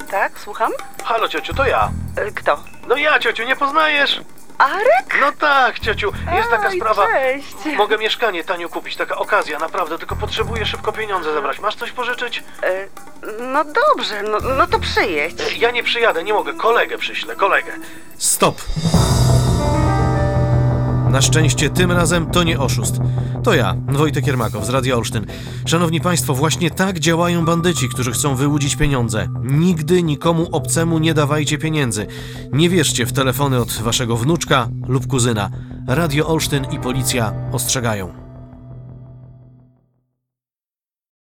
Tak, słucham? Halo, ciociu, to ja. Kto? No ja, ciociu, nie poznajesz? Arek? No tak, ciociu, jest taka Oj, sprawa. cześć. Mogę mieszkanie tanio kupić, taka okazja, naprawdę, tylko potrzebuję szybko pieniądze zebrać. Masz coś pożyczyć? No dobrze, no to przyjedź. Ja nie przyjadę, nie mogę, kolegę przyślę, kolegę. Stop! Na szczęście tym razem to nie oszust. To ja, Wojtek Jermakow z Radia Olsztyn. Szanowni Państwo, właśnie tak działają bandyci, którzy chcą wyłudzić pieniądze. Nigdy nikomu obcemu nie dawajcie pieniędzy. Nie wierzcie w telefony od waszego wnuczka lub kuzyna. Radio Olsztyn i policja ostrzegają.